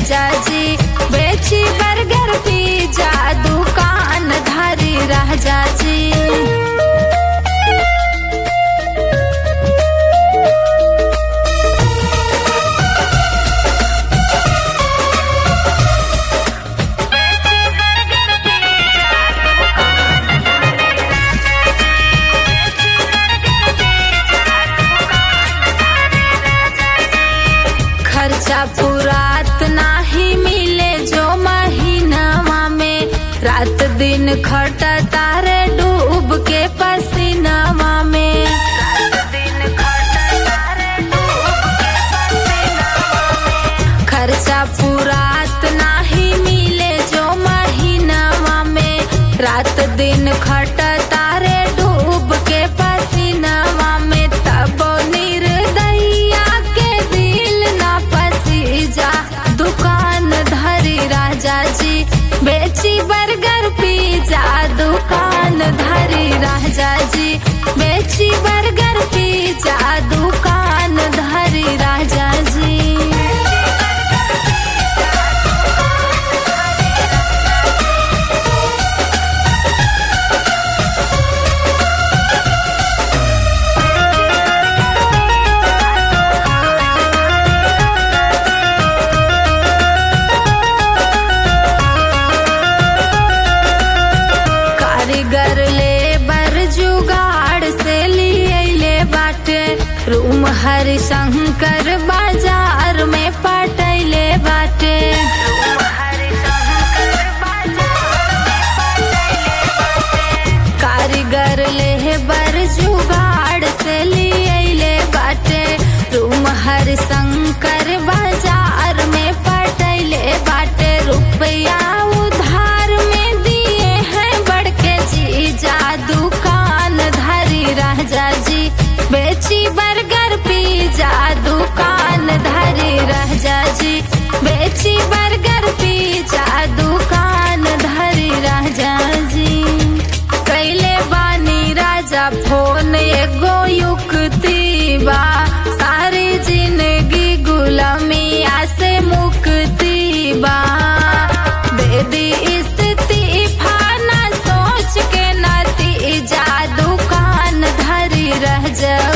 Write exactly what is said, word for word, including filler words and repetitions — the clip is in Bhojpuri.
राजा जी, बेची बर्गर पिज्जा दुकान धारी राजा जी। खर्चा पुरात नाही मिले जो महीनावा में, रात दिन खट तारे डूब के पसीनावा में। रात दिन खट तारे डूब के पसीनावा में। खर्चा पुरात नाही मिले जो महीनावा में, रात दिन खट तारे डूब के पसीनावा में। तब निर्दयिया के दिल ना पसीजा दुकान धरी राजा जी, बेची बर्गर पिज्जा दुकान धरी राजा जी, बेची बर्गर पिज्जा दुकान धरी राजा जी। कारीगर लेबर जुगाड़ से लिए बाटे, रूम हरिशंकर बाजार में पटैले बाटे। कारीगर लेबर जुगाड़ से लिए बाटे, रूम हरिशंकर बाजार में पटैले बाटे। रुपया उधार में दिए हैं बढ़ के जीजा दुकान धरी राजा जी, बेची बर्गर पिज्जा दुकान धरी राजा जी, बेची बर्गर पिज्जा दुकान धरी राजा जी। कैले बानी राजा फोन एगो युक्ति बा, सारी जिंदगी गुलामिया से मुक्ति बा। दे दी इस्तीफा ना सोच के नतीजा दुकान धरी रह जा।